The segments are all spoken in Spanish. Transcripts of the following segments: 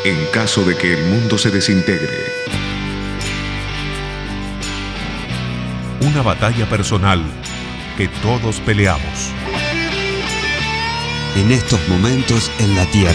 en caso de que el mundo se desintegre. Una batalla personal que todos peleamos. En estos momentos en la Tierra.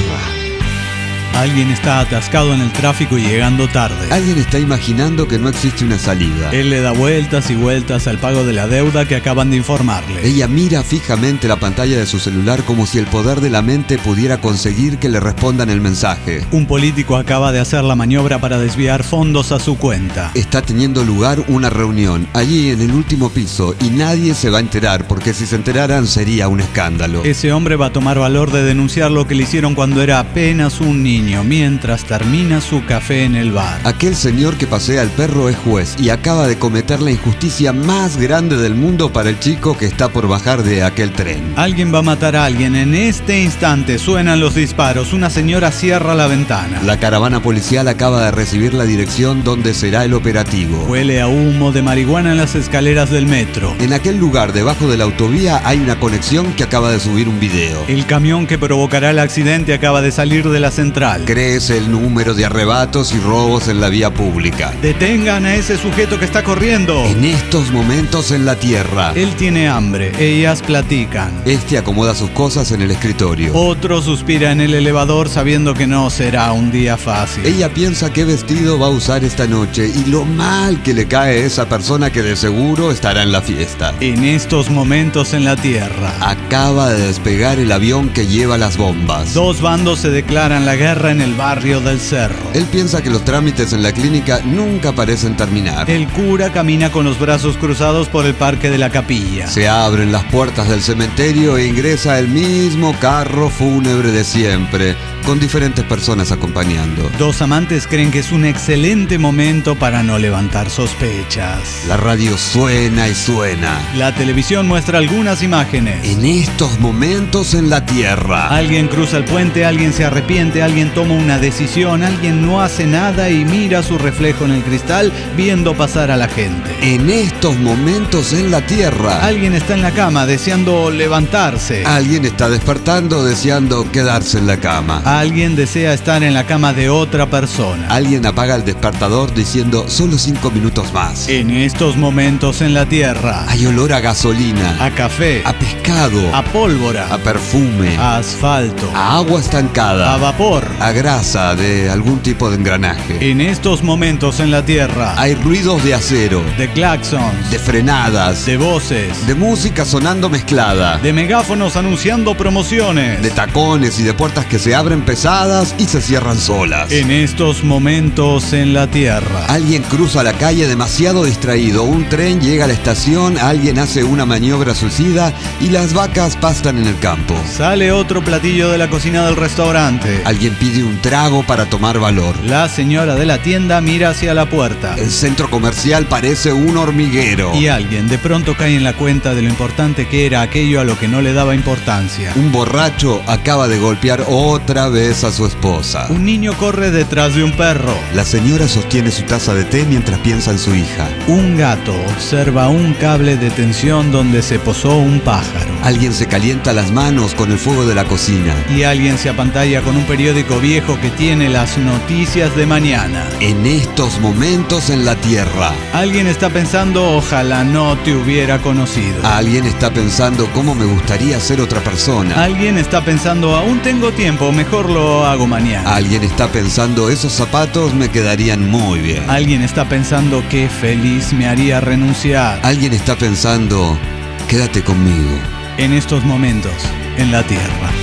Alguien está atascado en el tráfico y llegando tarde. Alguien está imaginando que no existe una salida. Él le da vueltas y vueltas al pago de la deuda que acaban de informarle. Ella mira fijamente la pantalla de su celular como si el poder de la mente pudiera conseguir que le respondan el mensaje. Un político acaba de hacer la maniobra para desviar fondos a su cuenta. Está teniendo lugar una reunión allí en el último piso y nadie se va a enterar porque si se enteraran sería un escándalo. Ese hombre va a tomar valor de denunciar lo que le hicieron cuando era apenas un niño, mientras termina su café en el bar. Aquel señor que pasea al perro es juez y acaba de cometer la injusticia más grande del mundo para el chico que está por bajar de aquel tren. Alguien va a matar a alguien. En este instante suenan los disparos. Una señora cierra la ventana. La caravana policial acaba de recibir la dirección donde será el operativo. Huele a humo de marihuana en las escaleras del metro. En aquel lugar debajo de la autovía hay una conexión que acaba de subir un video. El camión que provocará el accidente acaba de salir de la central. Crece el número de arrebatos y robos en la vía pública. Detengan a ese sujeto que está corriendo. En estos momentos en la Tierra. Él tiene hambre, ellas platican. Este acomoda sus cosas en el escritorio. Otro suspira en el elevador sabiendo que no será un día fácil. Ella piensa qué vestido va a usar esta noche y lo mal que le cae a esa persona que de seguro estará en la fiesta. En estos momentos en la Tierra. Acaba de despegar el avión que lleva las bombas. Dos bandos se declaran la guerra en el barrio del Cerro. Él piensa que los trámites en la clínica nunca parecen terminar. El cura camina con los brazos cruzados por el parque de la capilla. Se abren las puertas del cementerio e ingresa el mismo carro fúnebre de siempre, con diferentes personas acompañando. Dos amantes creen que es un excelente momento para no levantar sospechas. La radio suena y suena. La televisión muestra algunas imágenes. En estos momentos en la Tierra. Alguien cruza el puente, alguien se arrepiente, alguien toma una decisión, alguien no hace nada y mira su reflejo en el cristal viendo pasar a la gente. En estos momentos en la Tierra. Alguien está en la cama deseando levantarse. Alguien está despertando deseando quedarse en la cama. Alguien desea estar en la cama de otra persona. Alguien apaga el despertador diciendo solo 5 minutos más. En estos momentos en la Tierra. Hay olor a gasolina, a café, a pescado, a pólvora, a perfume, a asfalto, a agua estancada, a vapor, a grasa de algún tipo de engranaje. En estos momentos en la Tierra. Hay ruidos de acero, de claxons, de frenadas, de voces, de música sonando mezclada, de megáfonos anunciando promociones, de tacones y de puertas que se abren pesadas y se cierran solas. En estos momentos en la Tierra. Alguien cruza la calle demasiado distraído, un tren llega a la estación, alguien hace una maniobra suicida y las vacas pastan en el campo. Sale otro platillo de la cocina del restaurante. Alguien pide un trago para tomar valor. La señora de la tienda mira hacia la puerta. El centro comercial parece un hormiguero. Y alguien de pronto cae en la cuenta de lo importante que era aquello a lo que no le daba importancia. Un borracho acaba de golpear otra vez a su esposa. Un niño corre detrás de un perro. La señora sostiene su taza de té mientras piensa en su hija. Un gato observa un cable de tensión donde se posó un pájaro. Alguien se calienta las manos con el fuego de la cocina. Y alguien se apantalla con un periódico viejo que tiene las noticias de mañana. En estos momentos en la Tierra. Alguien está pensando, ojalá no te hubiera conocido. Alguien está pensando, cómo me gustaría ser otra persona. Alguien está pensando, aún tengo tiempo, mejor lo hago mañana. Alguien está pensando, esos zapatos me quedarían muy bien. Alguien está pensando, qué feliz me haría renunciar. Alguien está pensando, quédate conmigo. En estos momentos, en la Tierra.